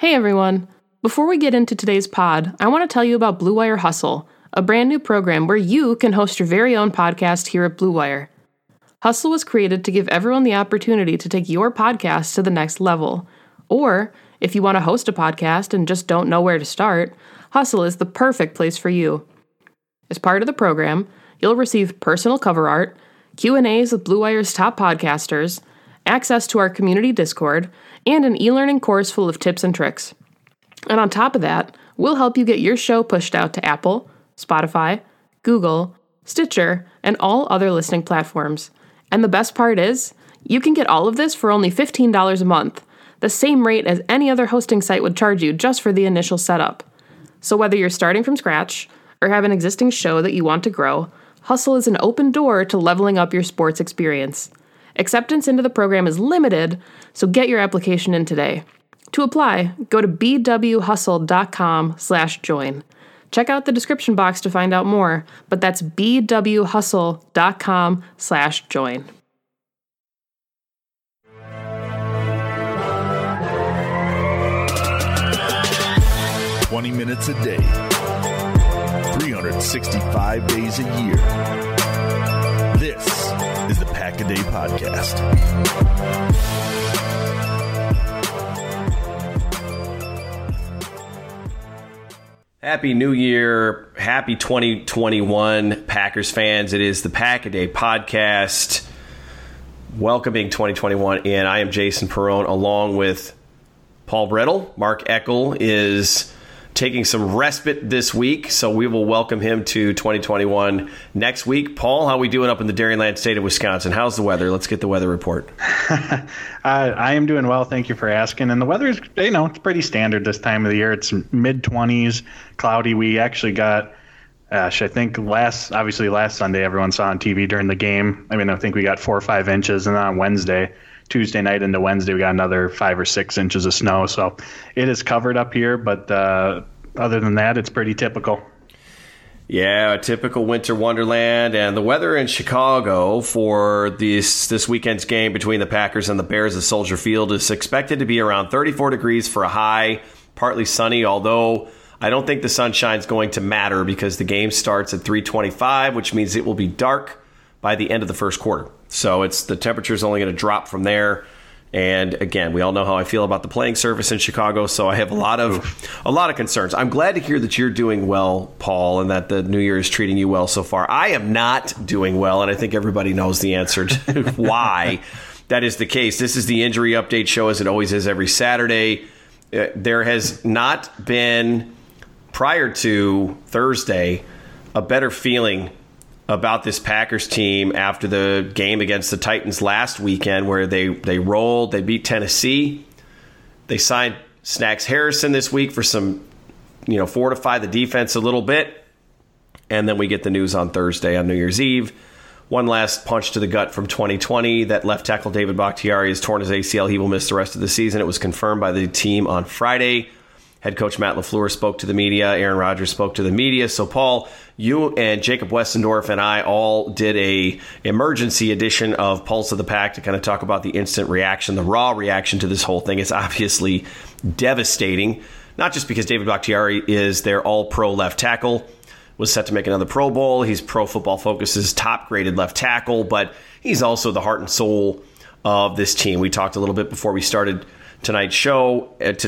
Hey everyone! Before we get into today's pod, I want to tell you about Blue Wire Hustle, a brand new program where you can host your very own podcast here at Blue Wire. Hustle was created to give everyone the opportunity to take your podcast to the next level. Or, if you want to host a podcast and just don't know where to start, Hustle is the perfect place for you. As part of the program, you'll receive personal cover art, Q&As with Blue Wire's top podcasters, access to our community Discord, and an e-learning course full of tips and tricks. And on top of that, we'll help you get your show pushed out to Apple, Spotify, Google, Stitcher, and all other listening platforms. And the best part is, you can get all of this for only $15 a month, the same rate as any other hosting site would charge you just for the initial setup. So whether you're starting from scratch or have an existing show that you want to grow, Hustle is an open door to leveling up your sports experience. Acceptance into the program is limited, so get your application in today. To apply, go to bwhustle.com/join. Check out the description box to find out more, but that's bwhustle.com/join. "20 minutes a day, 365 days a year. This is the Pack-A-Day Podcast. Happy New Year. Happy 2021, Packers fans. It is the Pack-A-Day Podcast, welcoming 2021, and I am Jason Perrone along with Paul Brettel. Mark Eckel is taking some respite this week, so we will welcome him to 2021 next week. Paul, how are we doing up in the Dairyland state of Wisconsin? How's the weather? Let's get the weather report. I am doing well. Thank you for asking. And the weather is, it's pretty standard this time of the year. It's mid-20s, cloudy. We actually got, I think last Sunday, everyone saw on TV during the game. I think we got 4 or 5 inches, and then on Tuesday night into Wednesday, we got another 5 or 6 inches of snow. So it is covered up here, but other than that, it's pretty typical. Yeah, a typical winter wonderland. And the weather in Chicago for this weekend's game between the Packers and the Bears at Soldier Field is expected to be around 34 degrees for a high, partly sunny, although I don't think the sunshine's going to matter because the game starts at 3:25, which means it will be dark by the end of the first quarter. So the temperature's only going to drop from there. And again, we all know how I feel about the playing surface in Chicago, so I have a lot of concerns. I'm glad to hear that you're doing well, Paul, and that the new year is treating you well so far. I am not doing well, and I think everybody knows the answer to why that is the case. This is the injury update show, as it always is every Saturday. There has not been, prior to Thursday, a better feeling about this Packers team after the game against the Titans last weekend, where they rolled, they beat Tennessee. They signed Snacks Harrison this week for some, fortify the defense a little bit. And then we get the news on Thursday on New Year's Eve. One last punch to the gut from 2020. That left tackle David Bakhtiari has torn his ACL. He will miss the rest of the season. It was confirmed by the team on Friday. Head coach Matt LaFleur spoke to the media. Aaron Rodgers spoke to the media. So, Paul, you and Jacob Westendorf and I all did a emergency edition of Pulse of the Pack to kind of talk about the instant reaction, the raw reaction to this whole thing. It's obviously devastating, not just because David Bakhtiari is their all-pro left tackle, was set to make another Pro Bowl. He's Pro Football Focus's top-graded left tackle, but he's also the heart and soul of this team. We talked a little bit before we started today's show,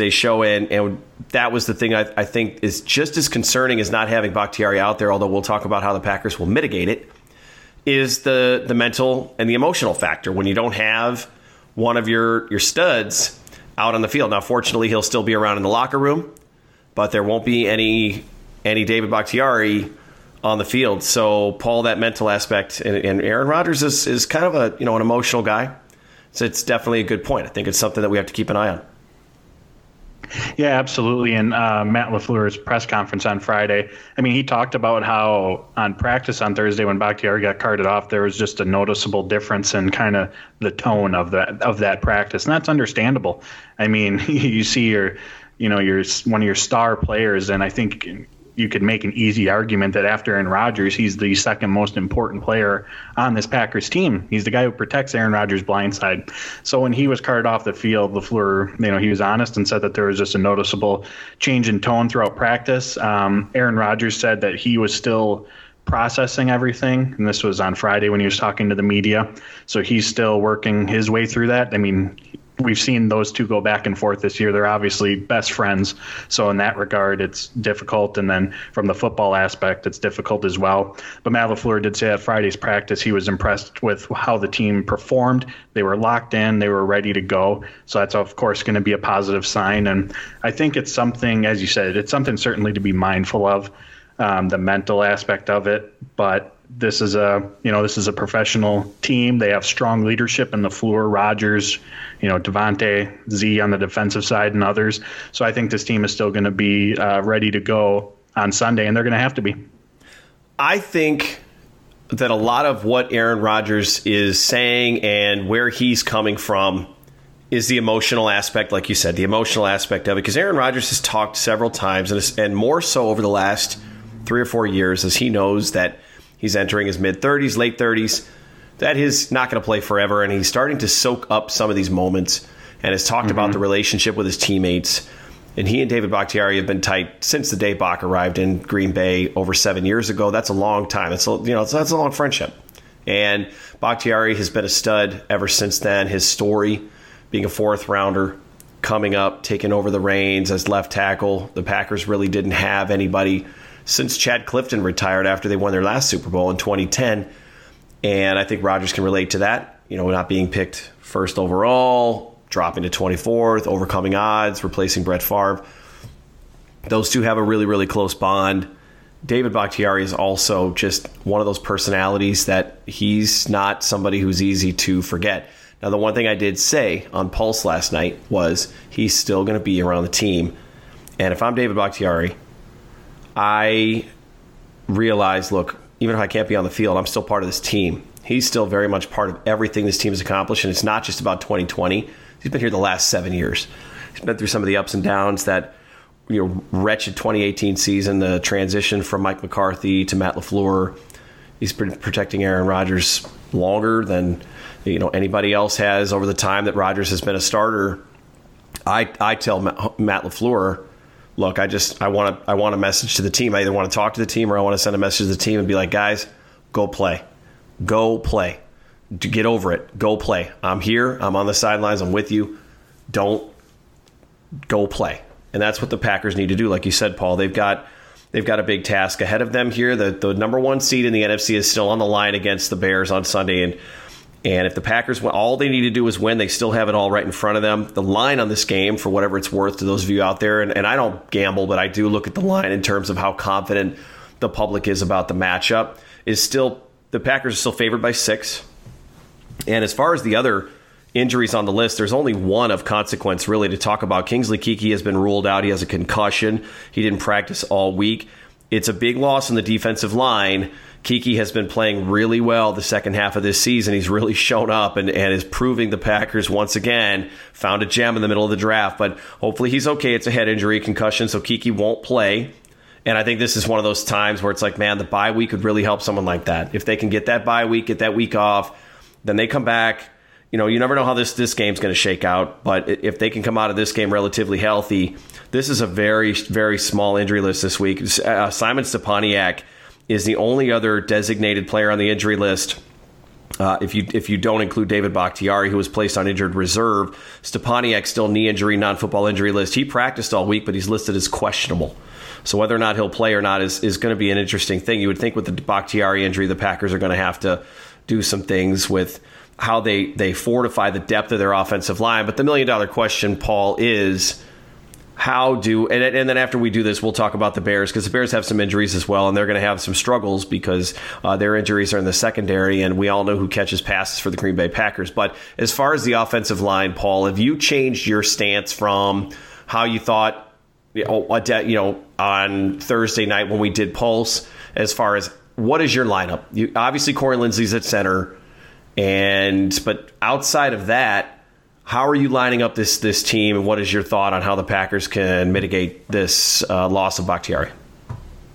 and that was the thing I think is just as concerning as not having Bakhtiari out there, although we'll talk about how the Packers will mitigate it, is the mental and the emotional factor when you don't have one of your studs out on the field. Now, fortunately, he'll still be around in the locker room, but there won't be any David Bakhtiari on the field. So, Paul, that mental aspect, and Aaron Rodgers is kind of an emotional guy. So it's definitely a good point. I think it's something that we have to keep an eye on. Yeah, absolutely. And Matt LaFleur's press conference on Friday, he talked about how on practice on Thursday when Bakhtiari got carted off, there was just a noticeable difference in kind of the tone of that practice. And that's understandable. You see your one of your star players, and I think you could make an easy argument that after Aaron Rodgers, he's the second most important player on this Packers team. He's the guy who protects Aaron Rodgers' blind side. So when he was carted off the field, LaFleur, he was honest and said that there was just a noticeable change in tone throughout practice. Aaron Rodgers said that he was still processing everything, and this was on Friday when he was talking to the media. So he's still working his way through that. I mean, we've seen those two go back and forth this year. They're obviously best friends. So in that regard, it's difficult. And then from the football aspect, it's difficult as well. But Matt LaFleur did say at Friday's practice he was impressed with how the team performed. They were locked in. They were ready to go. So that's, of course, going to be a positive sign. And I think it's something, as you said, it's something certainly to be mindful of, the mental aspect of it. But this is a professional team. They have strong leadership in LaFleur, Rodgers, Devontae, Z on the defensive side, and others. So I think this team is still going to be ready to go on Sunday, and they're going to have to be. I think that a lot of what Aaron Rodgers is saying and where he's coming from is the emotional aspect, like you said, the emotional aspect of it. Because Aaron Rodgers has talked several times, and more so over the last 3 or 4 years, as he knows that he's entering his mid-30s, late 30s, that he's not going to play forever, and he's starting to soak up some of these moments and has talked about the relationship with his teammates. And he and David Bakhtiari have been tight since the day Bach arrived in Green Bay over 7 years ago. That's a long time. That's a long friendship. And Bakhtiari has been a stud ever since then. His story, being a fourth rounder, coming up, taking over the reins as left tackle. The Packers really didn't have anybody since Chad Clifton retired after they won their last Super Bowl in 2010. And I think Rodgers can relate to that, not being picked first overall, dropping to 24th, overcoming odds, replacing Brett Favre. Those two have a really, really close bond. David Bakhtiari is also just one of those personalities that he's not somebody who's easy to forget. Now, the one thing I did say on Pulse last night was he's still going to be around the team. And if I'm David Bakhtiari, I realize, look, even if I can't be on the field, I'm still part of this team. He's still very much part of everything this team has accomplished, and it's not just about 2020. He's been here the last 7 years. He's been through some of the ups and downs, that wretched 2018 season, the transition from Mike McCarthy to Matt LaFleur. He's been protecting Aaron Rodgers longer than anybody else has over the time that Rodgers has been a starter. I tell Matt LaFleur, look, I want a message to the team. I either want to talk to the team or I want to send a message to the team and be like, guys, go play. Go play. Get over it. Go play. I'm here. I'm on the sidelines. I'm with you. Don't go play. And that's what the Packers need to do. Like you said, Paul, they've got a big task ahead of them here. The number one seed in the NFC is still on the line against the Bears on Sunday. And if the Packers, all they need to do is win, they still have it all right in front of them. The line on this game, for whatever it's worth to those of you out there, and I don't gamble, but I do look at the line in terms of how confident the public is about the matchup, is still, the Packers are still favored by 6. And as far as the other injuries on the list, there's only one of consequence really to talk about. Kingsley Keke has been ruled out. He has a concussion. He didn't practice all week. It's a big loss in the defensive line. Keke has been playing really well the second half of this season. He's really shown up and is proving the Packers once again found a gem in the middle of the draft. But hopefully he's okay. It's a head injury, concussion, so Keke won't play. And I think this is one of those times where it's like, man, the bye week would really help someone like that. If they can get that bye week, get that week off, then they come back. You never know how this game's going to shake out. But if they can come out of this game relatively healthy, this is a very, very small injury list this week. Simon Stepaniak is the only other designated player on the injury list. If you don't include David Bakhtiari, who was placed on injured reserve. Stepaniak still knee injury, non-football injury list. He practiced all week, but he's listed as questionable. So whether or not he'll play or not is going to be an interesting thing. You would think with the Bakhtiari injury, the Packers are going to have to do some things with how they fortify the depth of their offensive line. But the million-dollar question, Paul, is how do – and then after we do this, we'll talk about the Bears, because the Bears have some injuries as well, and they're going to have some struggles because their injuries are in the secondary, and we all know who catches passes for the Green Bay Packers. But as far as the offensive line, Paul, have you changed your stance from how you thought on Thursday night when we did Pulse, as far as what is your lineup? Obviously, Corey Linsley's at center, but outside of that, how are you lining up this team, and what is your thought on how the Packers can mitigate this loss of Bakhtiari?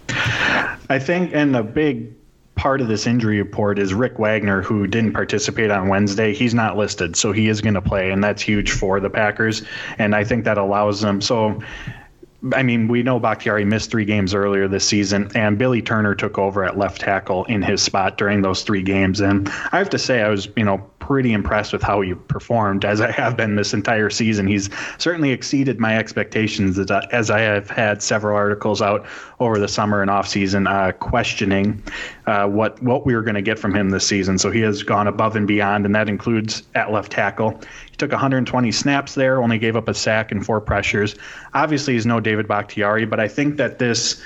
I think, and a big part of this injury report is Rick Wagner, who didn't participate on Wednesday. He's not listed, so he is going to play, and that's huge for the Packers. And I think that allows them. So, I mean, we know Bakhtiari missed 3 games earlier this season, and Billy Turner took over at left tackle in his spot during those 3 games. And I have to say, I was, pretty impressed with how he performed, as I have been this entire season. He's certainly exceeded my expectations, as I have had several articles out over the summer and offseason questioning what we were going to get from him this season. So he has gone above and beyond, and that includes at left tackle. He took 120 snaps there, only gave up a sack and 4 pressures. Obviously, he's no David Bakhtiari, but I think that this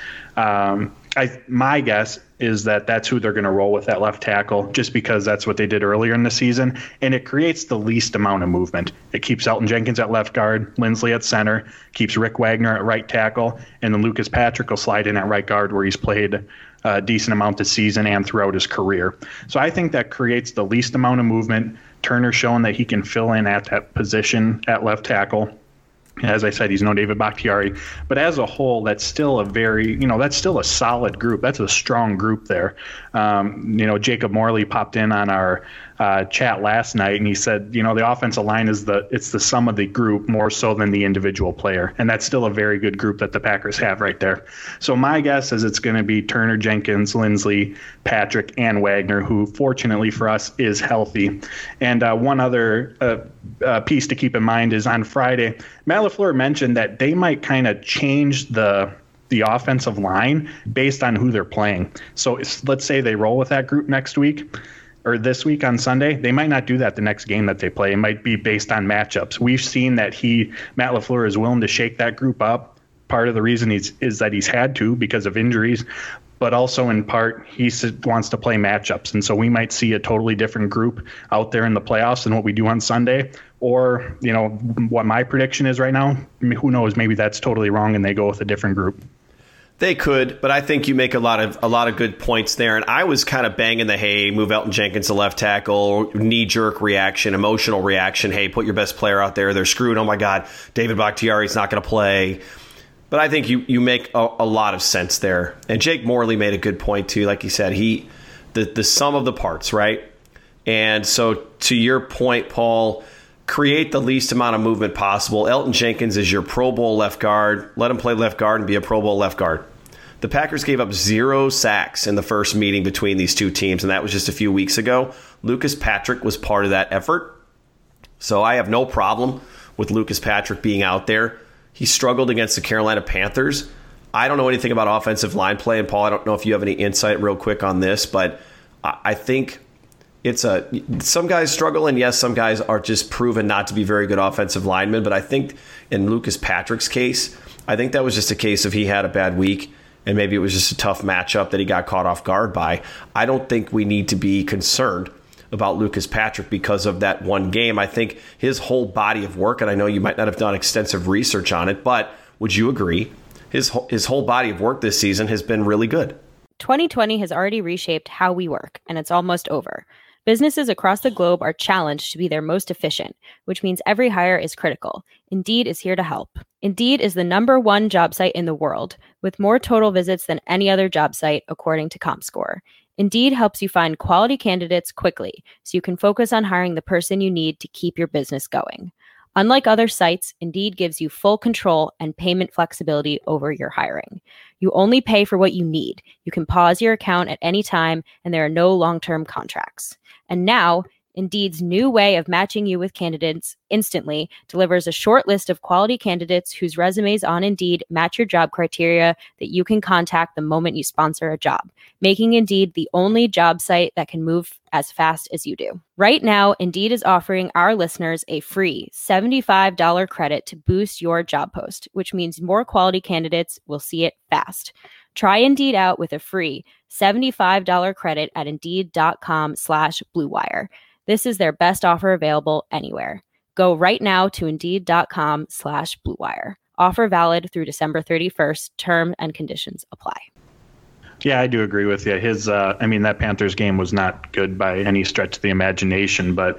my guess is that that's who they're going to roll with at left tackle, just because that's what they did earlier in the season, and it creates the least amount of movement. It keeps Elgton Jenkins at left guard, Lindsley at center, keeps Rick Wagner at right tackle, and then Lucas Patrick will slide in at right guard, where he's played a decent amount this season and throughout his career. So I think that creates the least amount of movement. Turner's shown that he can fill in at that position at left tackle. As I said, he's no David Bakhtiari, but as a whole, that's still that's still a solid group. That's a strong group there. Jacob Morley popped in on our chat last night, and he said, the offensive line it's the sum of the group more so than the individual player, and that's still a very good group that the Packers have right there. So my guess is it's going to be Turner, Jenkins, Lindsley, Patrick, and Wagner, who fortunately for us is healthy. And one other piece to keep in mind is on Friday, Matt LaFleur mentioned that they might kind of change the offensive line based on who they're playing. So let's say they roll with that group next week or this week on Sunday. They might not do that the next game that they play. It might be based on matchups. We've seen that Matt LaFleur is willing to shake that group up. Part of the reason is that he's had to because of injuries, but also in part he wants to play matchups. And so we might see a totally different group out there in the playoffs than what we do on Sunday. Or, what my prediction is right now, who knows, maybe that's totally wrong and they go with a different group. They could, but I think you make a lot of good points there. And I was kind of banging the, hey, move Elgton Jenkins to left tackle, knee-jerk reaction, emotional reaction. Hey, put your best player out there. They're screwed. Oh, my God, David Bakhtiari's not going to play. But I think you make a lot of sense there. And Jake Morley made a good point, too. Like he said, the sum of the parts, right? And so to your point, Paul, create the least amount of movement possible. Elgton Jenkins is your Pro Bowl left guard. Let him play left guard and be a Pro Bowl left guard. The Packers gave up 0 sacks in the first meeting between these two teams, and that was just a few weeks ago. Lucas Patrick was part of that effort. So I have no problem with Lucas Patrick being out there. He struggled against the Carolina Panthers. I don't know anything about offensive line play, and Paul, I don't know if you have any insight real quick on this, but I think some guys struggle, and yes, some guys are just proven not to be very good offensive linemen. But I think in Lucas Patrick's case, I think that was just a case of he had a bad week, and maybe it was just a tough matchup that he got caught off guard by. I don't think we need to be concerned about Lucas Patrick because of that one game. I think his whole body of work, and I know you might not have done extensive research on it, but would you agree his whole body of work this season has been really good? 2020 has already reshaped how we work, and it's almost over. Businesses across the globe are challenged to be their most efficient, which means every hire is critical. Indeed is here to help. Indeed is the #1 job site in the world, with more total visits than any other job site, according to ComScore. Indeed helps you find quality candidates quickly, so you can focus on hiring the person you need to keep your business going. Unlike other sites, Indeed gives you full control and payment flexibility over your hiring. You only pay for what you need. You can pause your account at any time, and there are no long-term contracts. And now, Indeed's new way of matching you with candidates instantly delivers a short list of quality candidates whose resumes on Indeed match your job criteria that you can contact the moment you sponsor a job, making Indeed the only job site that can move as fast as you do. Right now, Indeed is offering our listeners a free $75 credit to boost your job post, which means more quality candidates will see it fast. Try Indeed out with a free $75 credit at Indeed.com/Blue Wire. This is their best offer available anywhere. Go right now to Indeed.com/Blue Wire. Offer valid through December 31st. Term and conditions apply. Yeah, I do agree with you. That Panthers game was not good by any stretch of the imagination, but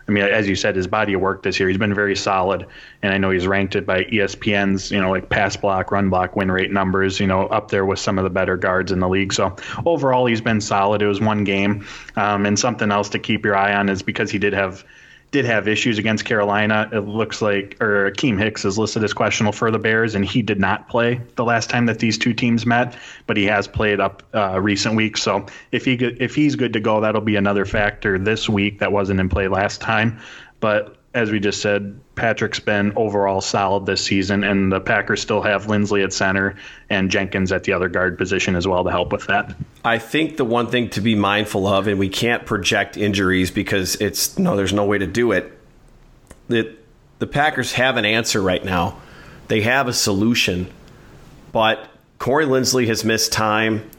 I mean, as you said, his body of work this year, he's been very solid. And I know he's ranked it by ESPN's, like pass block, run block, win rate numbers, up there with some of the better guards in the league. So overall, he's been solid. It was one game. And something else to keep your eye on is because he did have issues against Carolina. It looks like, or Akeem Hicks is listed as questionable for the Bears, and he did not play the last time that these two teams met, but he has played up recent weeks. So if he's good to go, that'll be another factor this week that wasn't in play last time. But as we just said, Patrick's been overall solid this season, and the Packers still have Lindsley at center and Jenkins at the other guard position as well to help with that. I think the one thing to be mindful of, and we can't project injuries because there's no way to do it, that the Packers have an answer right now. They have a solution, but Corey Lindsley has missed time.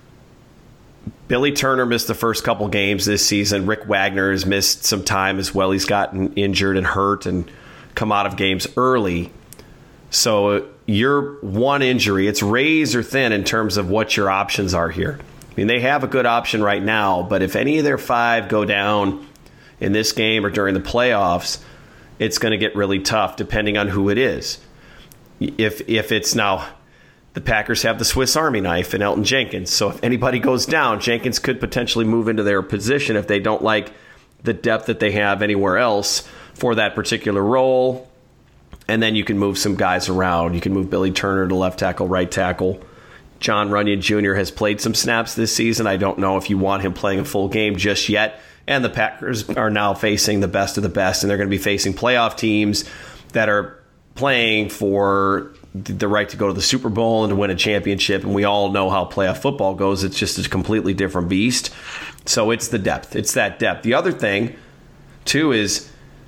Billy Turner missed the first couple games this season. Rick Wagner has missed some time as well. He's gotten injured and hurt and come out of games early. So you're one injury. It's razor thin in terms of what your options are here. I mean, they have a good option right now, but if any of their five go down in this game or during the playoffs, it's going to get really tough depending on who it is. If it's now... The Packers have the Swiss Army knife in Elton Jenkins. So if anybody goes down, Jenkins could potentially move into their position if they don't like the depth that they have anywhere else for that particular role. And then you can move some guys around. You can move Billy Turner to left tackle, right tackle. John Runyon Jr. has played some snaps this season. I don't know if you want him playing a full game just yet. And the Packers are now facing the best of the best, and they're going to be facing playoff teams that are playing for the right to go to the Super Bowl and to win a championship, and we all know how playoff football goes. It's just a completely different beast. So it's the depth. It's that depth. The other thing, too, is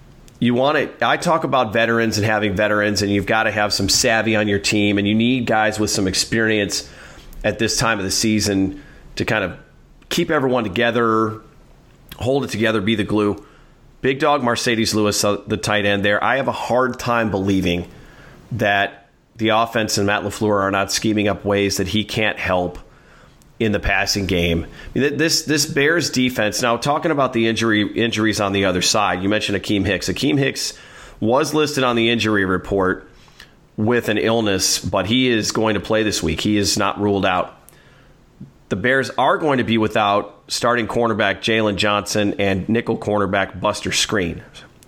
I talk about veterans and having veterans, and you've got to have some savvy on your team, and you need guys with some experience at this time of the season to kind of keep everyone together, hold it together, be the glue. Big dog Mercedes Lewis, the tight end there. I have a hard time believing that the offense and Matt LaFleur are not scheming up ways that he can't help in the passing game. This Bears defense, now talking about the injuries on the other side, you mentioned Akeem Hicks. Akeem Hicks was listed on the injury report with an illness, but he is going to play this week. He is not ruled out. The Bears are going to be without starting cornerback Jalen Johnson and nickel cornerback Buster Skrine.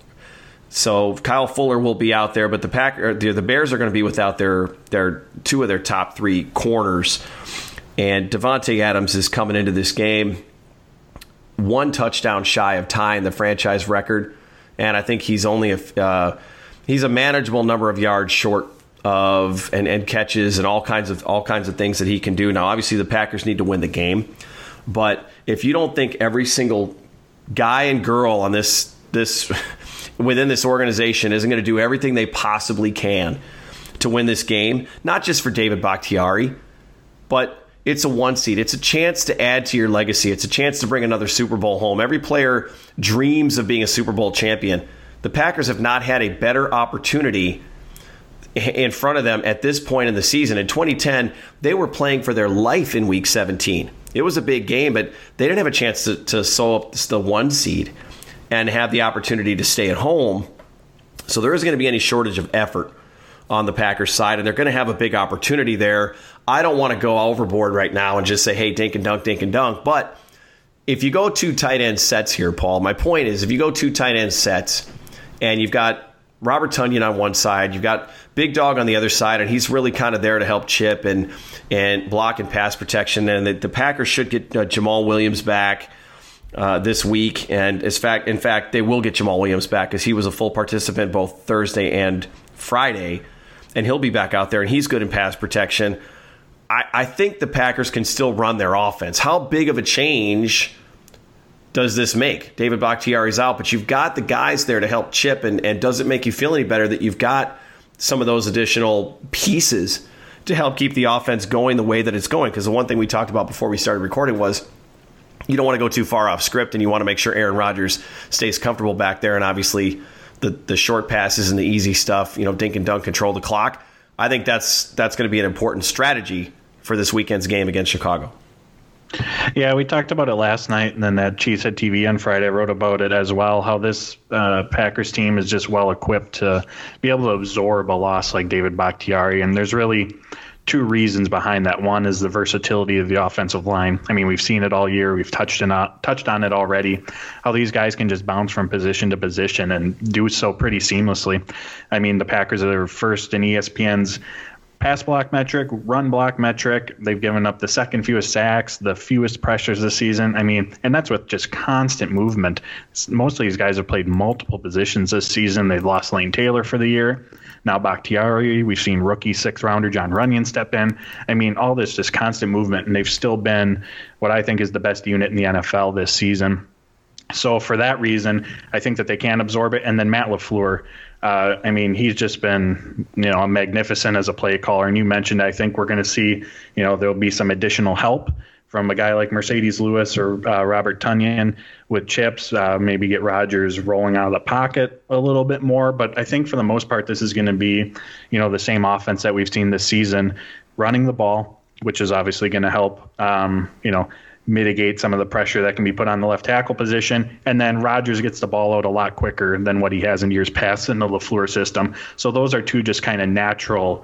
So Kyle Fuller will be out there, but the Bears are going to be without their two of their top three corners. And Davante Adams is coming into this game one touchdown shy of tying the franchise record, and I think he's only he's a manageable number of yards short of and catches and all kinds of things that he can do. Now, obviously, the Packers need to win the game, but if you don't think every single guy and girl on this within this organization isn't going to do everything they possibly can to win this game, not just for David Bakhtiari, but it's a one seed. It's a chance to add to your legacy. It's a chance to bring another Super Bowl home. Every player dreams of being a Super Bowl champion. The Packers have not had a better opportunity in front of them at this point in the season. In 2010, they were playing for their life in Week 17. It was a big game, but they didn't have a chance to sew up the one seed and have the opportunity to stay at home. So there isn't going to be any shortage of effort on the Packers side, and they're going to have a big opportunity there. I don't want to go overboard right now and just say, hey, dink and dunk. But if you go two tight end sets here, Paul, my point is if you go two tight end sets and you've got Robert Tonyan on one side, you've got Big Dog on the other side, and he's really kind of there to help chip and block and pass protection. And the Packers should get Jamal Williams back this week, and in fact, they will get Jamal Williams back because he was a full participant both Thursday and Friday, and he'll be back out there, and he's good in pass protection. I think the Packers can still run their offense. How big of a change does this make? David Bakhtiari's out, but you've got the guys there to help chip, and does it make you feel any better that you've got some of those additional pieces to help keep the offense going the way that it's going? Because the one thing we talked about before we started recording was you don't want to go too far off script, and you want to make sure Aaron Rodgers stays comfortable back there, and obviously the short passes and the easy stuff, dink and dunk, control the clock. I think that's going to be an important strategy for this weekend's game against Chicago. Yeah, we talked about it last night, and then that Cheesehead TV on Friday wrote about it as well, how this Packers team is just well equipped to be able to absorb a loss like David Bakhtiari. And there's really two reasons behind that. One is the versatility of the offensive line. I mean, we've seen it all year. We've touched on it already, how these guys can just bounce from position to position and do so pretty seamlessly. I mean, the Packers are first in ESPN's pass block metric, run block metric. They've given up the second fewest sacks, the fewest pressures this season. I mean, and that's with just constant movement. Most of these guys have played multiple positions this season. They've lost Lane Taylor for the year. Now Bakhtiari, we've seen rookie 6th rounder John Runyon step in. I mean, all this just constant movement, and they've still been what I think is the best unit in the NFL this season. So for that reason, I think that they can absorb it. And then Matt LaFleur, I mean, he's just been, magnificent as a play caller. And you mentioned, I think we're going to see, there'll be some additional help from a guy like Mercedes Lewis or Robert Tonyan with chips, maybe get Rodgers rolling out of the pocket a little bit more. But I think for the most part, this is going to be, the same offense that we've seen this season, running the ball, which is obviously going to help, mitigate some of the pressure that can be put on the left tackle position. And then Rodgers gets the ball out a lot quicker than what he has in years past in the LaFleur system. So those are two just kind of natural,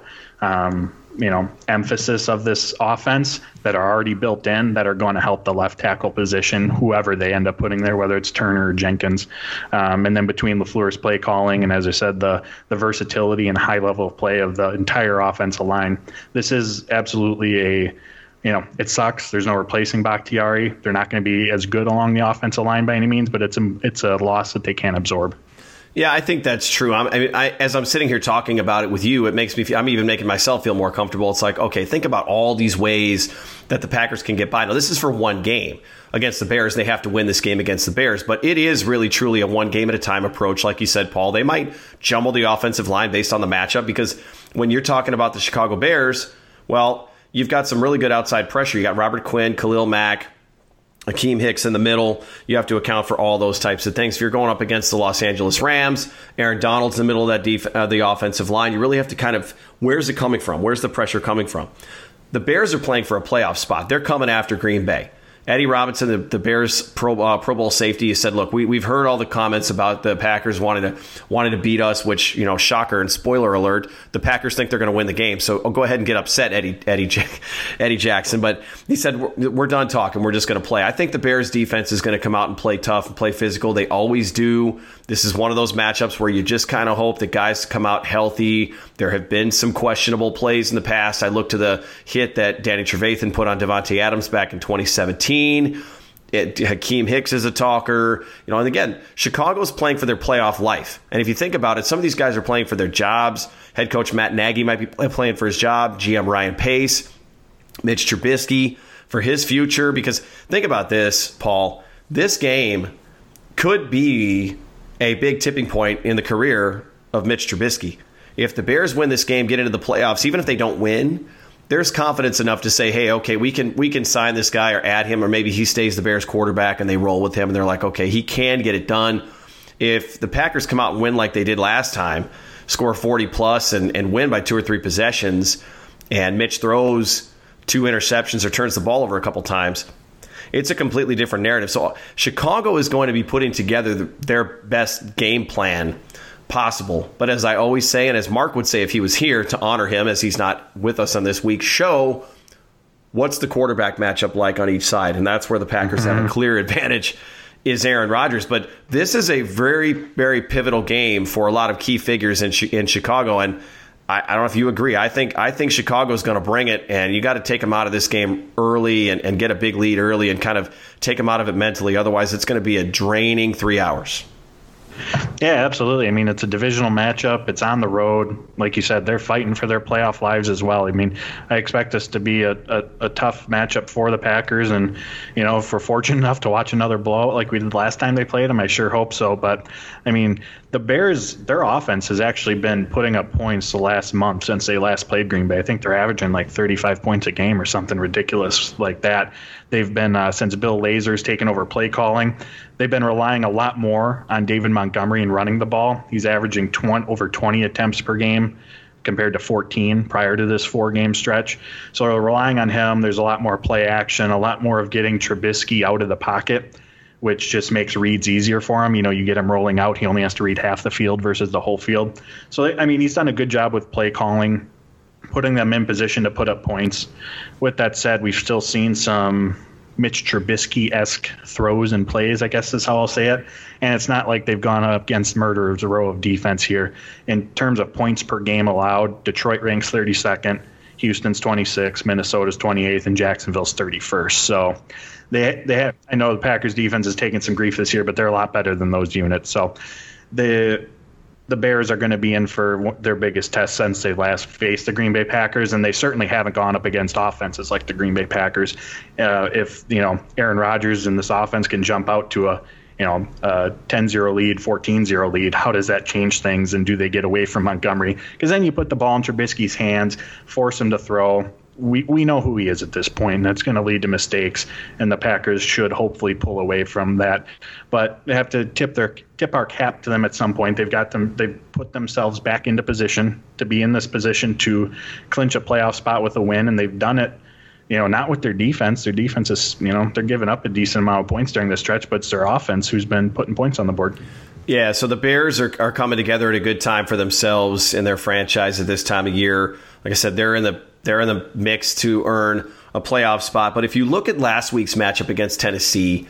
emphasis of this offense that are already built in that are going to help the left tackle position, whoever they end up putting there, whether it's Turner or Jenkins. And then between LaFleur's play calling and, as I said, the versatility and high level of play of the entire offensive line, this is absolutely it sucks. There's no replacing Bakhtiari. They're not going to be as good along the offensive line by any means, but it's a loss that they can't absorb. Yeah, I think that's true. As I'm sitting here talking about it with you, it makes me feel, I'm even making myself feel more comfortable. It's like, okay, think about all these ways that the Packers can get by. Now, this is for one game against the Bears. They have to win this game against the Bears, but it is really, truly a one game at a time approach. Like you said, Paul, they might jumble the offensive line based on the matchup, because when you're talking about the Chicago Bears, well, you've got some really good outside pressure. You got Robert Quinn, Khalil Mack, Akeem Hicks in the middle. You have to account for all those types of things. If you're going up against the Los Angeles Rams, Aaron Donald's in the middle of that the offensive line, you really have to kind of, where's it coming from? Where's the pressure coming from? The Bears are playing for a playoff spot. They're coming after Green Bay. Eddie Robinson, the Bears Pro Bowl safety, said, look, we've heard all the comments about the Packers wanted to beat us, which, shocker and spoiler alert, the Packers think they're going to win the game. So I'll go ahead and get upset, Eddie Jackson. But he said, we're done talking. We're just going to play. I think the Bears defense is going to come out and play tough and play physical. They always do. This is one of those matchups where you just kind of hope that guys come out healthy. There have been some questionable plays in the past. I look to the hit that Danny Trevathan put on Devontae Adams back in 2017. Hakeem Hicks is a talker. And again, Chicago's playing for their playoff life. And if you think about it, some of these guys are playing for their jobs. Head coach Matt Nagy might be playing for his job. GM Ryan Pace, Mitch Trubisky for his future. Because think about this, Paul. This game could be a big tipping point in the career of Mitch Trubisky. If the Bears win this game, get into the playoffs, even if they don't win, there's confidence enough to say, hey, okay, we can sign this guy or add him, or maybe he stays the Bears quarterback and they roll with him and they're like, okay, he can get it done. If the Packers come out and win like they did last time, score 40 plus and win by 2 or 3 possessions, and Mitch throws 2 interceptions or turns the ball over a couple times, it's a completely different narrative. So Chicago is going to be putting together their best game plan possible. But as I always say, and as Mark would say if he was here, to honor him as he's not with us on this week's show, what's the quarterback matchup like on each side? And that's where the Packers have a clear advantage, is Aaron Rodgers. But this is a very, very pivotal game for a lot of key figures in Chicago. And I don't know if you agree. I think Chicago's going to bring it, and you got to take them out of this game early and get a big lead early and kind of take them out of it mentally. Otherwise, it's going to be a draining 3 hours. Yeah, absolutely. I mean, it's a divisional matchup. It's on the road. Like you said, they're fighting for their playoff lives as well. I mean, I expect this to be a tough matchup for the Packers. And, if we're fortunate enough to watch another blowout like we did last time they played them, I sure hope so. But, I mean, the Bears, their offense has actually been putting up points the last month since they last played Green Bay. I think they're averaging like 35 points a game or something ridiculous like that. They've been, since Bill Lazor's taken over play calling, they've been relying a lot more on David Montgomery and running the ball. He's averaging over 20 attempts per game compared to 14 prior to this 4-game stretch. So relying on him, there's a lot more play action, a lot more of getting Trubisky out of the pocket, which just makes reads easier for him. You get him rolling out. He only has to read half the field versus the whole field. So, he's done a good job with play calling, putting them in position to put up points. With that said, we've still seen some Mitch Trubisky-esque throws and plays, I guess is how I'll say it. And it's not like they've gone up against murderer's row of defense here. In terms of points per game allowed, Detroit ranks 32nd, Houston's 26th, Minnesota's 28th, and Jacksonville's 31st. So they have, I know the Packers defense has taken some grief this year, but they're a lot better than those units. So the Bears are going to be in for their biggest test since they last faced the Green Bay Packers, and they certainly haven't gone up against offenses like the Green Bay Packers. If Aaron Rodgers and this offense can jump out to a 10-0 lead, 14-0 lead, how does that change things, and do they get away from Montgomery? Because then you put the ball in Trubisky's hands, force him to throw. We know who he is at this point, and that's going to lead to mistakes, and the Packers should hopefully pull away from that. But they have to tip our cap to them at some point. They've put themselves back into position to be in this position to clinch a playoff spot with a win, and they've done it, not with their defense. Their defense is, they're giving up a decent amount of points during the stretch, but it's their offense who's been putting points on the board. Yeah, so the Bears are coming together at a good time for themselves in their franchise at this time of year. Like I said, they're in the mix to earn a playoff spot. But if you look at last week's matchup against Tennessee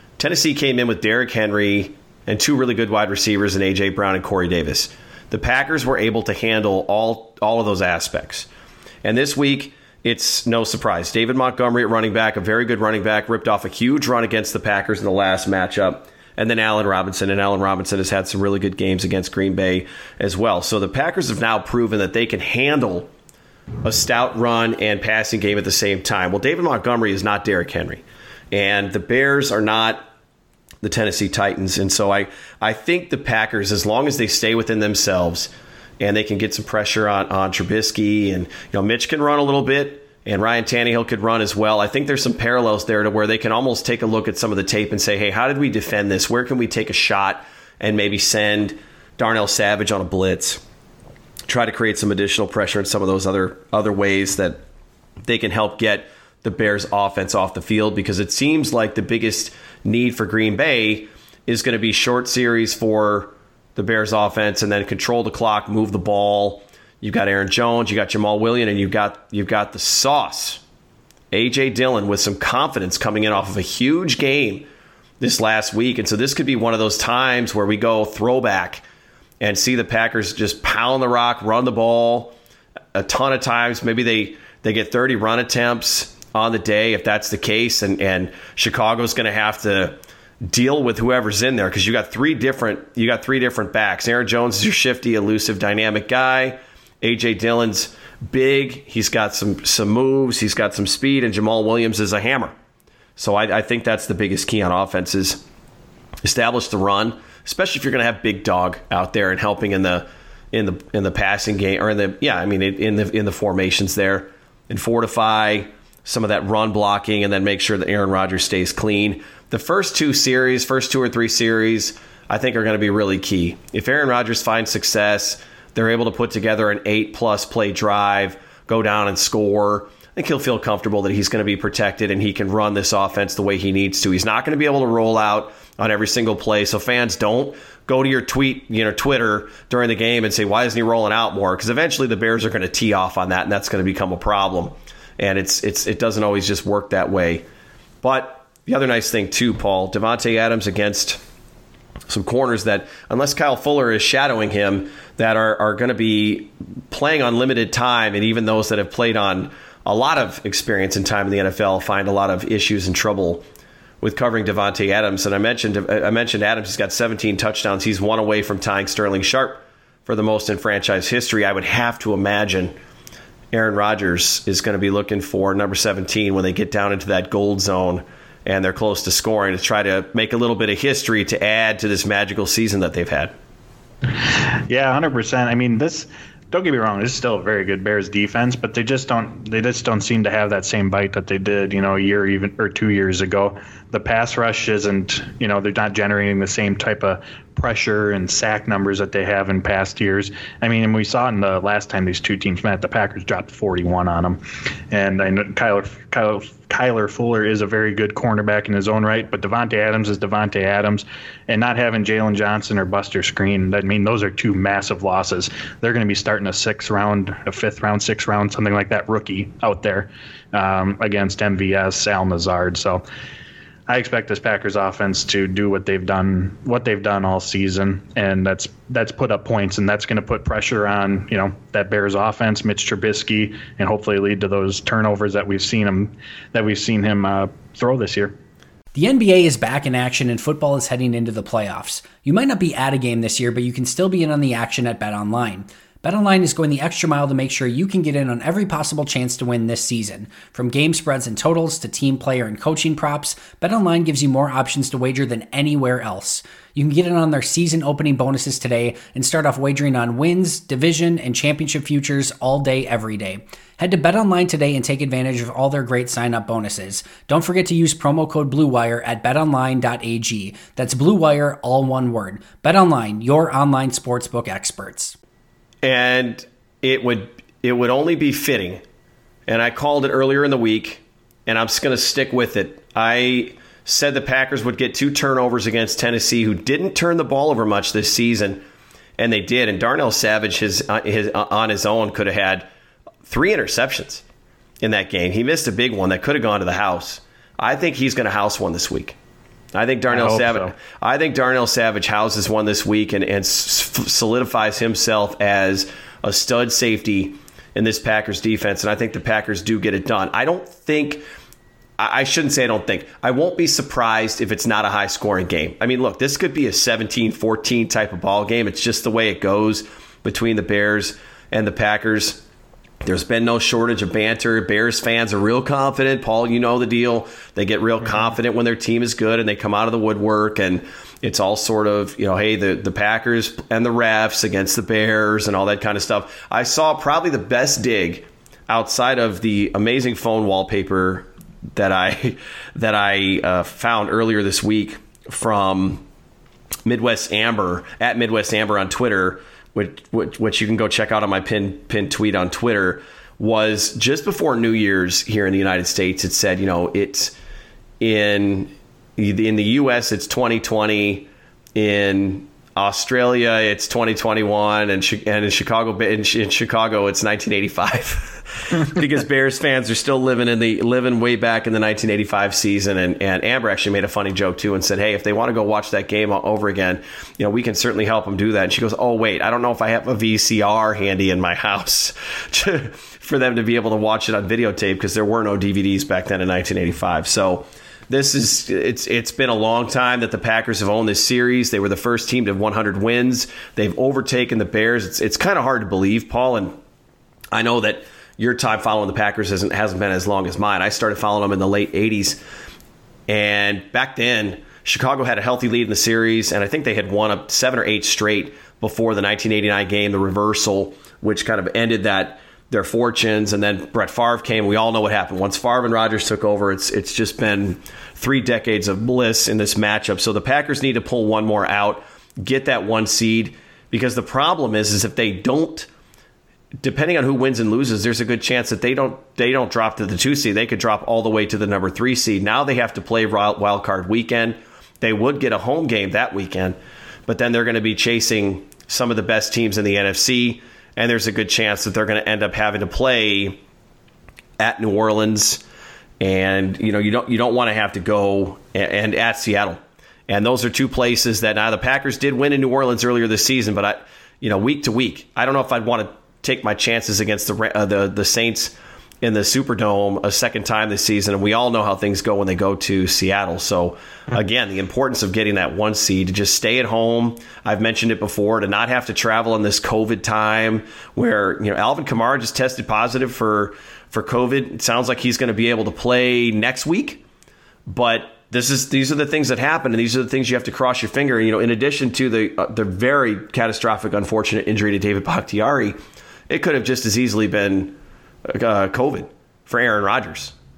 came in with Derrick Henry and two really good wide receivers in A.J. Brown and Corey Davis. The Packers were able to handle all of those aspects. And this week, it's no surprise. David Montgomery at running back, a very good running back, ripped off a huge run against the Packers in the last matchup. And then Allen Robinson. And Allen Robinson has had some really good games against Green Bay as well. So the Packers have now proven that they can handle a stout run and passing game at the same time. Well, David Montgomery is not Derrick Henry. And the Bears are not the Tennessee Titans. And so I think the Packers, as long as they stay within themselves and they can get some pressure on Trubisky, and Mitch can run a little bit, and Ryan Tannehill could run as well. I think there's some parallels there to where they can almost take a look at some of the tape and say, hey, how did we defend this? Where can we take a shot and maybe send Darnell Savage on a blitz? Try to create some additional pressure in some of those other ways that they can help get the Bears offense off the field, because it seems like the biggest need for Green Bay is going to be short series for the Bears offense and then control the clock, move the ball. You've got Aaron Jones, you got Jamal Williams, and you've got the sauce, A.J. Dillon, with some confidence coming in off of a huge game this last week. And so this could be one of those times where we go throwback and see the Packers just pound the rock, run the ball a ton of times. Maybe they get 30 run attempts on the day, if that's the case. And Chicago's going to have to deal with whoever's in there, because you got three different backs. Aaron Jones is your shifty, elusive, dynamic guy. A.J. Dillon's big. He's got some moves. He's got some speed. And Jamal Williams is a hammer. So I think that's the biggest key on offense, is establish the run, especially if you're going to have big dog out there and helping in the passing game, or in the formations there, and fortify some of that run blocking, and then make sure that Aaron Rodgers stays clean. The first two or three series, I think are going to be really key. If Aaron Rodgers finds success, they're able to put together an 8+ play drive, go down and score, I think he'll feel comfortable that he's going to be protected and he can run this offense the way he needs to. He's not going to be able to roll out on every single play. So fans, don't go to your Twitter during the game and say, why isn't he rolling out more? Because eventually the Bears are going to tee off on that, and that's going to become a problem. And it doesn't always just work that way. But the other nice thing too, Paul, Davante Adams against some corners that, unless Kyle Fuller is shadowing him, that are going to be playing on limited time, and even those that have played on a lot of experience and time in the NFL find a lot of issues and trouble with covering Davante Adams. And I mentioned Adams, he's got 17 touchdowns. He's one away from tying Sterling Sharp for the most in franchise history. I would have to imagine Aaron Rodgers is going to be looking for number 17 when they get down into that gold zone and they're close to scoring, to try to make a little bit of history to add to this magical season that they've had. Yeah, 100%. I mean, don't get me wrong, this is still a very good Bears defense, but they just don't seem to have that same bite that they did, a year even or 2 years ago. the pass rush isn't, they're not generating the same type of pressure and sack numbers that they have in past years. I mean, and we saw in the last time these two teams met, the Packers dropped 41 on them. And I know Kyler Fuller is a very good cornerback in his own right, but Devontae Adams is Devontae Adams. And not having Jalen Johnson or Buster Skrine, I mean, those are two massive losses. They're going to be starting a 6th round, a 5th round, 6th round, something like that rookie out there against MVS, Al Nazard. So I expect this Packers offense to do what they've done all season, and that's put up points, and that's going to put pressure on that Bears offense, Mitch Trubisky, and hopefully lead to those turnovers that we've seen him throw this year. The NBA is back in action and football is heading into the playoffs. You might not be at a game this year, but you can still be in on the action at BetOnline. BetOnline is going the extra mile to make sure you can get in on every possible chance to win this season. From game spreads and totals to team player and coaching props, BetOnline gives you more options to wager than anywhere else. You can get in on their season opening bonuses today and start off wagering on wins, division, and championship futures all day, every day. Head to BetOnline today and take advantage of all their great sign-up bonuses. Don't forget to use promo code BlueWire at betonline.ag. That's BlueWire, all one word. BetOnline, your online sportsbook experts. And it would only be fitting, and I called it earlier in the week, and I'm just going to stick with it. I said the Packers would get 2 turnovers against Tennessee, who didn't turn the ball over much this season, and they did. And Darnell Savage, on his own, could have had 3 interceptions in that game. He missed a big one that could have gone to the house. I think he's going to house one this week. I think Darnell Savage houses one this week and solidifies himself as a stud safety in this Packers defense. And I think the Packers do get it done. I won't be surprised if it's not a high scoring game. I mean, look, this could be a 17-14 type of ball game. It's just the way it goes between the Bears and the Packers. There's been no shortage of banter. Bears fans are real confident. Paul, you know the deal. They get real confident when their team is good and they come out of the woodwork, and it's all sort of, hey, the Packers and the refs against the Bears and all that kind of stuff. I saw probably the best dig outside of the amazing phone wallpaper that I found earlier this week from Midwest Amber, at Midwest Amber on Twitter, which you can go check out on my pinned tweet on Twitter, was just before New Year's here in the United States. It said, it's in the U.S. it's 2020, in Australia it's 2021, and in Chicago it's 1985. Because Bears fans are still living way back in the 1985 season. And Amber actually made a funny joke too and said, hey, if they want to go watch that game over again, we can certainly help them do that. And she goes, oh, wait, I don't know if I have a VCR handy in my house for them to be able to watch it on videotape, because there were no DVDs back then in 1985. So it's been a long time that the Packers have owned this series. They were the first team to have 100 wins. They've overtaken the Bears. It's kind of hard to believe, Paul, and I know that your time following the Packers hasn't been as long as mine. I started following them in the late 80s. And back then, Chicago had a healthy lead in the series, and I think they had won up 7 or 8 straight before the 1989 game, the reversal, which kind of ended their fortunes. And then Brett Favre came. We all know what happened. Once Favre and Rodgers took over, it's just been 3 decades of bliss in this matchup. So the Packers need to pull one more out, get that 1 seed, because the problem is if they don't, depending on who wins and loses, there's a good chance that they don't drop to the 2 seed. They could drop all the way to the number 3 seed. Now they have to play wild card weekend. They would get a home game that weekend, but then they're going to be chasing some of the best teams in the NFC, and there's a good chance that they're going to end up having to play at New Orleans, and you don't want to have to go and at Seattle. And those are 2 places that now the Packers did win in New Orleans earlier this season, but week to week, I don't know if I'd want to take my chances against the Saints in the Superdome a second time this season, and we all know how things go when they go to Seattle. So again, the importance of getting that 1 seed, to just stay at home. I've mentioned it before, to not have to travel in this COVID time where Alvin Kamara just tested positive for COVID. It sounds like he's going to be able to play next week, but these are the things that happen, and these are the things you have to cross your finger. In addition to the very catastrophic, unfortunate injury to David Bakhtiari, it could have just as easily been COVID for Aaron Rodgers.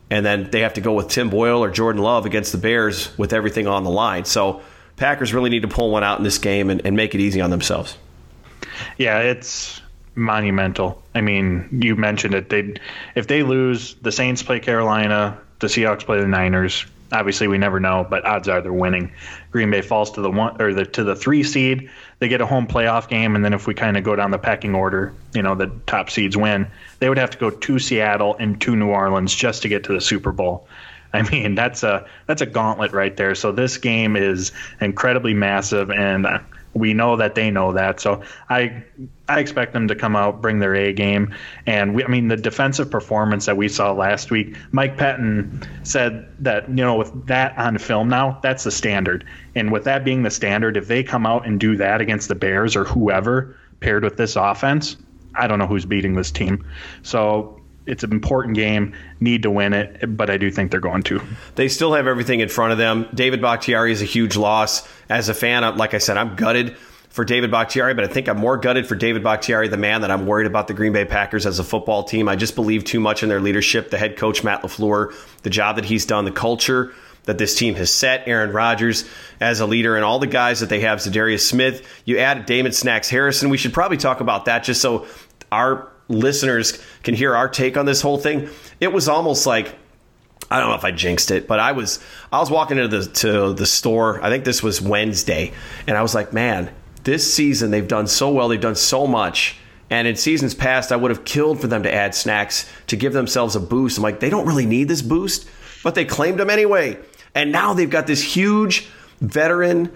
and then they have to go with Tim Boyle or Jordan Love against the Bears with everything on the line. So Packers really need to pull one out in this game and make it easy on themselves. Yeah, it's monumental. I mean, you mentioned it. If they lose, the Saints play Carolina, the Seahawks play the Niners. Obviously, we never know, but odds are they're winning. Green Bay falls to the 3 seed. They get a home playoff game, and then if we kind of go down the pecking order, the top seeds win. They would have to go to Seattle and to New Orleans just to get to the Super Bowl. I mean, that's a gauntlet right there. So this game is incredibly massive, and we know that they know that. So I expect them to come out, bring their A game. And the defensive performance that we saw last week, Mike Pettin said that, with that on film now, that's the standard. And with that being the standard, if they come out and do that against the Bears or whoever paired with this offense, I don't know who's beating this team. So it's an important game, need to win it, but I do think they're going to. They still have everything in front of them. David Bakhtiari is a huge loss. As a fan, like I said, I'm gutted for David Bakhtiari, but I think I'm more gutted for David Bakhtiari, the man, than I'm worried about the Green Bay Packers as a football team. I just believe too much in their leadership, the head coach, Matt LaFleur, the job that he's done, the culture that this team has set, Aaron Rodgers as a leader, and all the guys that they have, Zadarius Smith. You add Damon Snacks Harrison. We should probably talk about that just so our listeners can hear our take on this whole thing. It was almost like, I don't know if I jinxed it, but I was walking into the store. I think this was Wednesday, and I was like, man, this season they've done so well. They've done so much. And in seasons past, I would have killed for them to add Snacks to give themselves a boost. I'm like, they don't really need this boost, but they claimed him anyway. And now they've got this huge veteran,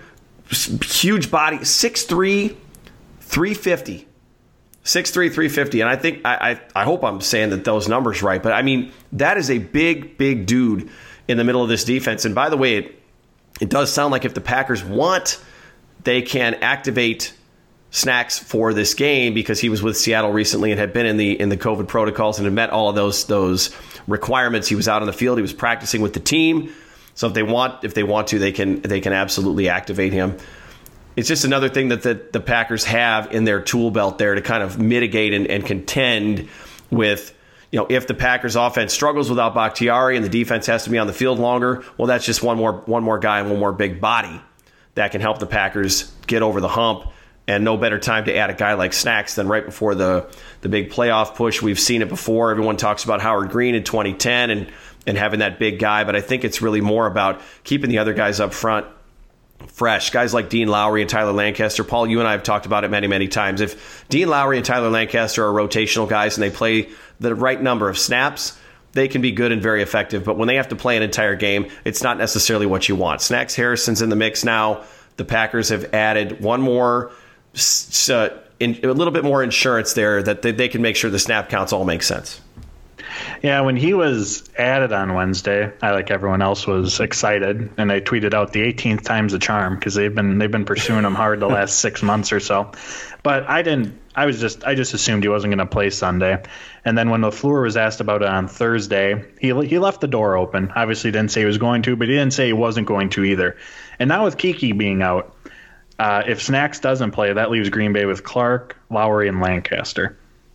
huge body, 6'3", 350. 6'3", 350, and I think I hope I'm saying that those numbers right, but I mean, that is a big dude in the middle of this defense. And by the way, it does sound like if the Packers want, they can activate Snacks for this game because he was with Seattle recently and had been in the COVID protocols and had met all of those requirements. He was out on the field, he was practicing with the team. So if they want to, they can absolutely activate him. It's just another thing that the Packers have in their tool belt there to kind of mitigate and contend with, if the Packers offense struggles without Bakhtiari and the defense has to be on the field longer, well, that's just one more guy and one more big body that can help the Packers get over the hump. And no better time to add a guy like Snacks than right before the big playoff push. We've seen it before. Everyone talks about Howard Green in 2010 and having that big guy, but I think it's really more about keeping the other guys up front fresh. Guys like Dean Lowry and Tyler Lancaster. Paul, you and I have talked about it many, many times. If Dean Lowry and Tyler Lancaster are rotational guys and they play the right number of snaps, they can be good and very effective. But when they have to play an entire game, it's not necessarily what you want. Snacks Harrison's in the mix now. The Packers have added one more, a little bit more insurance there that they can make sure the snap counts all make sense. Yeah, when he was added on Wednesday, I, like everyone else, was excited, and I tweeted out the 18th time's a charm because they've been pursuing him hard the last 6 months or so. But I just assumed he wasn't going to play Sunday. And then when LaFleur was asked about it on Thursday, he left the door open. Obviously didn't say he was going to, but he didn't say he wasn't going to either. And now with Keke being out, if Snacks doesn't play, that leaves Green Bay with Clark, Lowry, and Lancaster.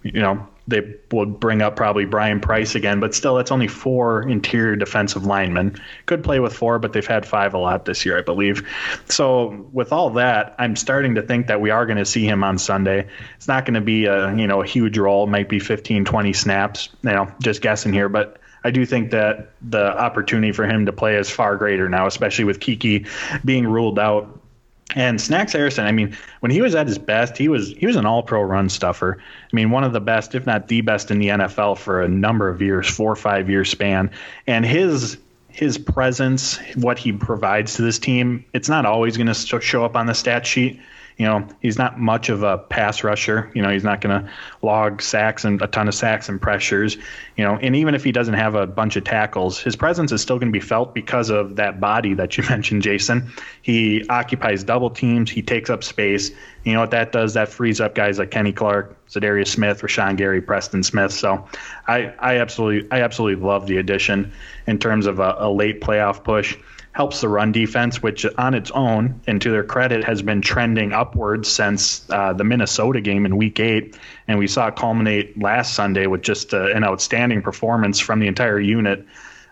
They will bring up probably Brian Price again, but still, it's only 4 interior defensive linemen. Could play with 4, but they've had 5 a lot this year, I believe. So with all that, I'm starting to think that we are going to see him on Sunday. It's not going to be a huge role. It might be 15, 20 snaps, just guessing here, but I do think that the opportunity for him to play is far greater now, especially with Keke being ruled out. And Snacks Harrison, when he was at his best, he was an all-pro run stuffer. One of the best, if not the best in the NFL for a number of years, 4 or 5 year span. And his presence, what he provides to this team, it's not always going to show up on the stat sheet. He's not much of a pass rusher. He's not going to log sacks and a ton of sacks and pressures. And even if he doesn't have a bunch of tackles, his presence is still going to be felt because of that body that you mentioned, Jason. He occupies double teams. He takes up space. You know what that does? That frees up guys like Kenny Clark, Zadarius Smith, Rashawn Gary, Preston Smith. So I absolutely love the addition in terms of a late playoff push. Helps the run defense, which on its own, and to their credit, has been trending upwards since the Minnesota game in Week 8. And we saw it culminate last Sunday with just an outstanding performance from the entire unit.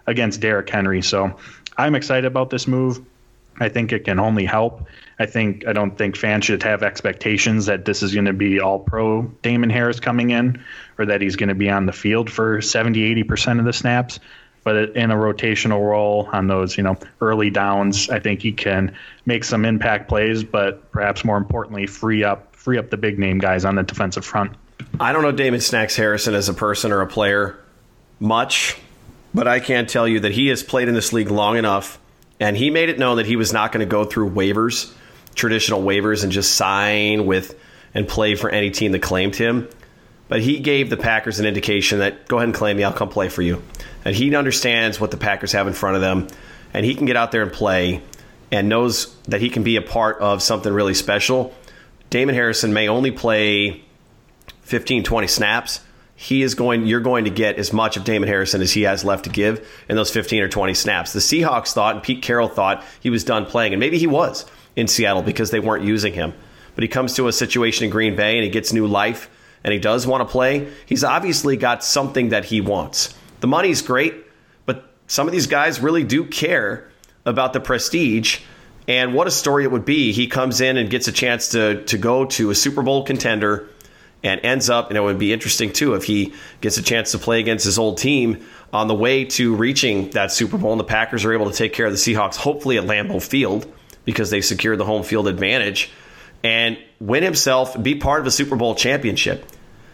against Derrick Henry. So I'm excited about this move. I think it can only help. I don't think fans should have expectations that this is going to be all pro Damon Harris coming in, or that he's going to be on the field for 70-80% of the snaps. But in a rotational role on those, early downs, I think he can make some impact plays, but perhaps more importantly, free up the big name guys on the defensive front. I don't know Damon Snacks Harrison as a person or a player much, but I can tell you that he has played in this league long enough, and he made it known that he was not going to go through waivers, traditional waivers, and just sign with and play for any team that claimed him. But he gave the Packers an indication that, go ahead and claim me, I'll come play for you. And he understands what the Packers have in front of them, and he can get out there and play and knows that he can be a part of something really special. Damon Harrison may only play 15, 20 snaps. You're going to get as much of Damon Harrison as he has left to give in those 15 or 20 snaps. The Seahawks thought, and Pete Carroll thought, he was done playing, and maybe he was in Seattle because they weren't using him. But he comes to a situation in Green Bay and he gets new life, and he does want to play. He's obviously got something that he wants. The money's great, but some of these guys really do care about the prestige, and what a story it would be. He comes in and gets a chance to go to a Super Bowl contender and ends up, and it would be interesting too if he gets a chance to play against his old team on the way to reaching that Super Bowl, and the Packers are able to take care of the Seahawks, hopefully at Lambeau Field, because they secured the home field advantage, and win himself, be part of a Super Bowl championship.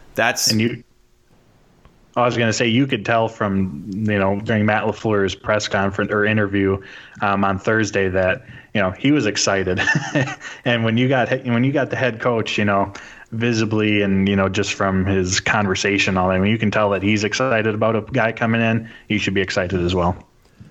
I was going to say, you could tell from, during Matt LaFleur's press conference or interview on Thursday that, he was excited. And when you got the head coach, visibly and, just from his conversation, all that, you can tell that he's excited about a guy coming in. You should be excited as well.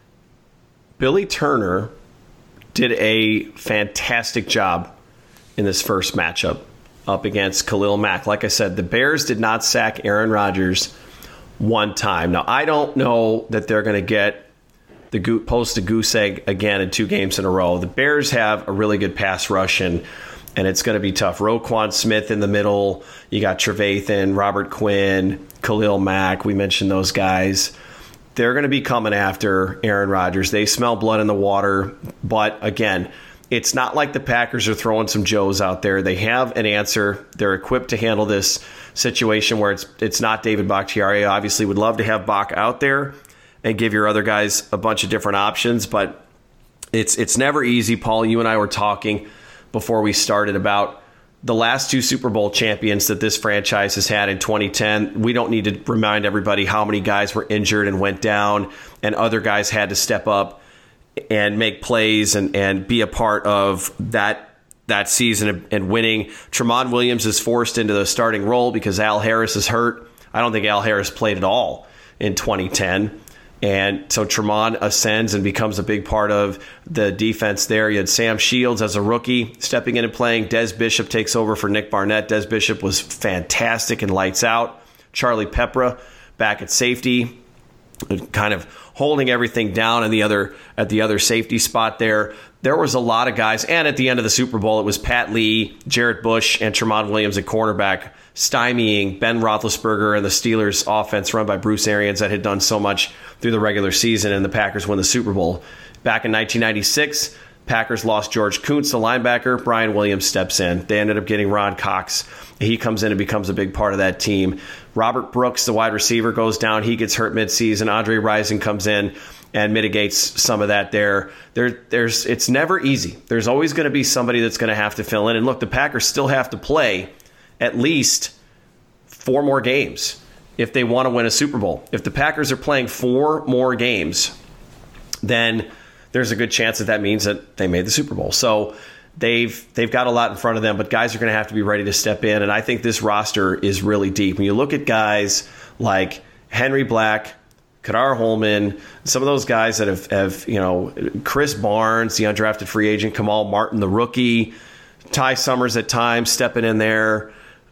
Billy Turner did a fantastic job in this first matchup up against Khalil Mack. Like I said, the Bears did not sack Aaron Rodgers one time. Now, I don't know that they're going to get the post a goose egg again in 2 games in a row. The Bears have a really good pass rush, and it's going to be tough. Roquan Smith in the middle. You got Trevathan, Robert Quinn, Khalil Mack. We mentioned those guys. They're going to be coming after Aaron Rodgers. They smell blood in the water. But, again, it's not like the Packers are throwing some Joes out there. They have an answer. They're equipped to handle this situation where it's not David Bakhtiari. Obviously would love to have Bach out there and give your other guys a bunch of different options, but it's never easy. Paul, you and I were talking before we started about the last 2 Super Bowl champions that this franchise has had in 2010. We don't need to remind everybody how many guys were injured and went down, and other guys had to step up and make plays and be a part of that season and winning. Tramon Williams is forced into the starting role because Al Harris is hurt. I don't think Al Harris played at all in 2010. And so Tramon ascends and becomes a big part of the defense there. You had Sam Shields as a rookie stepping in and playing. Des Bishop takes over for Nick Barnett. Des Bishop was fantastic and lights out. Charlie Peppra back at safety, kind of holding everything down at the other safety spot there. There was a lot of guys, and at the end of the Super Bowl, it was Pat Lee, Jarrett Bush, and Tramon Williams at cornerback, stymieing Ben Roethlisberger and the Steelers' offense run by Bruce Arians that had done so much through the regular season, and the Packers win the Super Bowl. Back in 1996, Packers lost George Kuntz, the linebacker. Brian Williams steps in. They ended up getting Ron Cox. He comes in and becomes a big part of that team. Robert Brooks, the wide receiver, goes down. He gets hurt midseason. Andre Rison comes in and mitigates some of that there. It's never easy. There's always going to be somebody that's going to have to fill in. And look, the Packers still have to play at least 4 more games if they want to win a Super Bowl. If the Packers are playing 4 more games, then there's a good chance that means that they made the Super Bowl. So they've got a lot in front of them, but guys are going to have to be ready to step in. And I think this roster is really deep. When you look at guys like Henry Black, Kadar Holman, some of those guys that have Chris Barnes, the undrafted free agent, Kamal Martin, the rookie, Ty Summers at times stepping in there,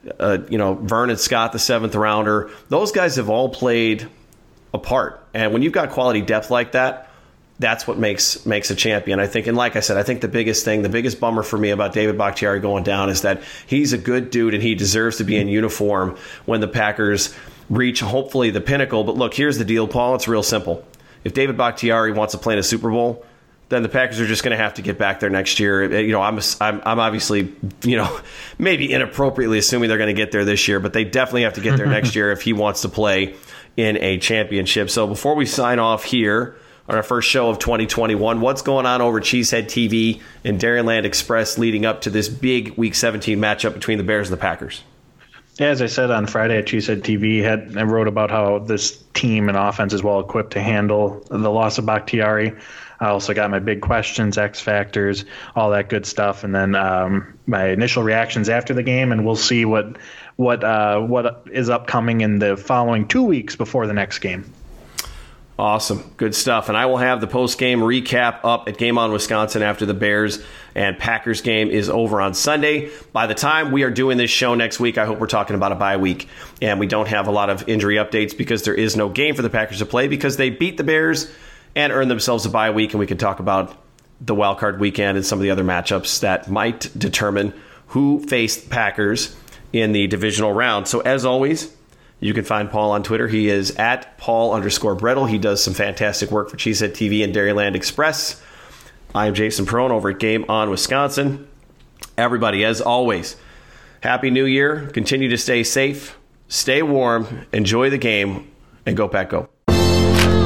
Vernon Scott, the 7th rounder. Those guys have all played a part. And when you've got quality depth like that, that's what makes a champion, I think. And like I said, I think the biggest bummer for me about David Bakhtiari going down is that he's a good dude and he deserves to be in uniform when the Packers reach, hopefully, the pinnacle. But look, here's the deal, Paul. It's real simple. if David Bakhtiari wants to play in a Super Bowl, then the Packers are just going to have to get back there next year. I'm obviously, maybe inappropriately assuming they're going to get there this year, but they definitely have to get there next year if he wants to play in a championship. So before we sign off here on our first show of 2021, what's going on over Cheesehead TV and Dairyland Express leading up to this big Week 17 matchup between the Bears and the Packers? Yeah, as I said on Friday at Cheesehead TV, I wrote about how this team and offense is well equipped to handle the loss of Bakhtiari. I also got my big questions, X factors, all that good stuff, and then my initial reactions after the game, and we'll see what is upcoming in the following 2 weeks before the next game. Awesome. Good stuff. And I will have the post-game recap up at Game On Wisconsin after the Bears and Packers game is over on Sunday. By the time we are doing this show next week, I hope we're talking about a bye week. And we don't have a lot of injury updates because there is no game for the Packers to play because they beat the Bears and earned themselves a bye week. And we can talk about the wild card weekend and some of the other matchups that might determine who faced Packers in the divisional round. So as always, you can find Paul on Twitter. He is at Paul_Brettel. He does some fantastic work for Cheesehead TV and Dairyland Express. I am Jason Perone over at Game On Wisconsin. Everybody, as always, Happy New Year. Continue to stay safe, stay warm, enjoy the game, and go Pack Go.